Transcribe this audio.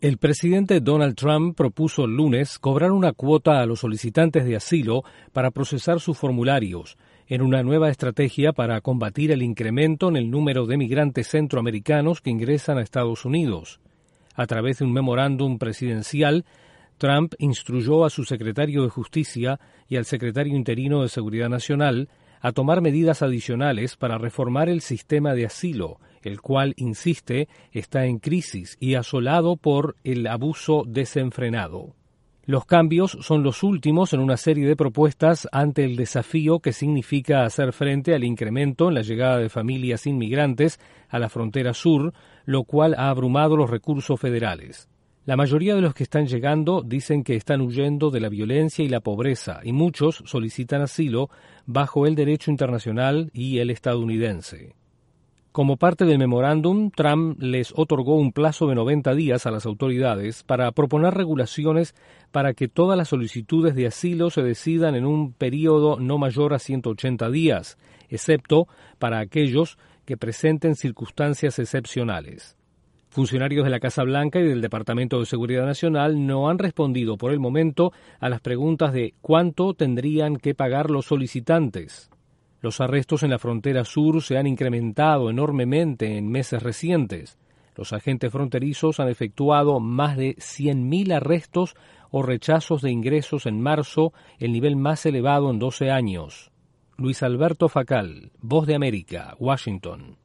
El presidente Donald Trump propuso el lunes cobrar una cuota a los solicitantes de asilo para procesar sus formularios, en una nueva estrategia para combatir el incremento en el número de migrantes centroamericanos que ingresan a Estados Unidos. A través de un memorándum presidencial, Trump instruyó a su secretario de Justicia y al secretario interino de Seguridad Nacional a tomar medidas adicionales para reformar el sistema de asilo, el cual, insiste, está en crisis y asolado por el abuso desenfrenado. Los cambios son los últimos en una serie de propuestas ante el desafío que significa hacer frente al incremento en la llegada de familias inmigrantes a la frontera sur, lo cual ha abrumado los recursos federales. La mayoría de los que están llegando dicen que están huyendo de la violencia y la pobreza, y muchos solicitan asilo bajo el derecho internacional y el estadounidense. Como parte del memorándum, Trump les otorgó un plazo de 90 días a las autoridades para proponer regulaciones para que todas las solicitudes de asilo se decidan en un período no mayor a 180 días, excepto para aquellos que presenten circunstancias excepcionales. Funcionarios de la Casa Blanca y del Departamento de Seguridad Nacional no han respondido por el momento a las preguntas de cuánto tendrían que pagar los solicitantes. Los arrestos en la frontera sur se han incrementado enormemente en meses recientes. Los agentes fronterizos han efectuado más de 100.000 arrestos o rechazos de ingresos en marzo, el nivel más elevado en 12 años. Luis Alberto Facal, Voz de América, Washington.